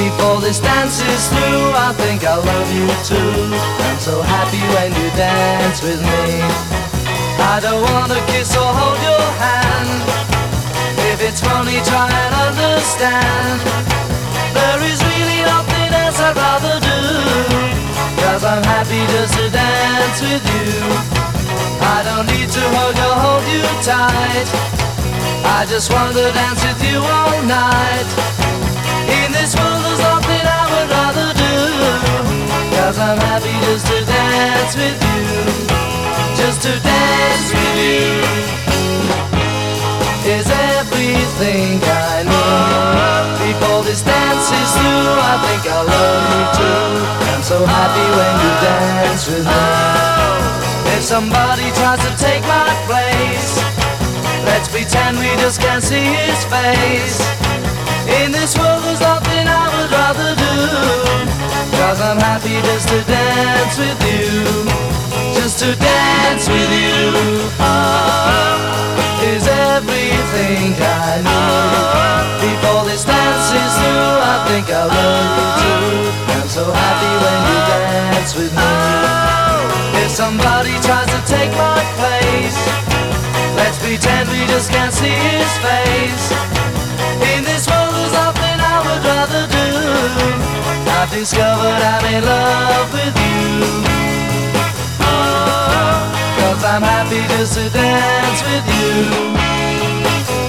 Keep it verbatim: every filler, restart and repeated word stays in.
Before this dance is through, I think I love you too. I'm so happy when you dance with me. I don't wanna kiss or hold your hand. If it's funny, try and understand. There is really nothing else I'd rather do, 'cause I'm happy just to dance with you. I don't need to hug or hold you tight. I just want to dance with you all night. In this world there's nothing I would rather do, 'cause I'm happy just to dance with you. Just to dance with you is everything I need. Before this dance is through, I think I love you too. I'm so happy when you dance with me. If somebody tries to take my place, let's pretend we just can't see his face. In this world there's nothing I would rather do, 'cause I'm happy just to dance with you. Just to dance with you oh, is everything I need. Before this dance is through, I think I love you too. I'm so happy when you dance with me. If somebody tries to take my place, let's pretend we just can't see his face. In this world there's nothing I would rather do. I've discovered I'm in love with you. Oh, 'cause I'm happy just to dance with you.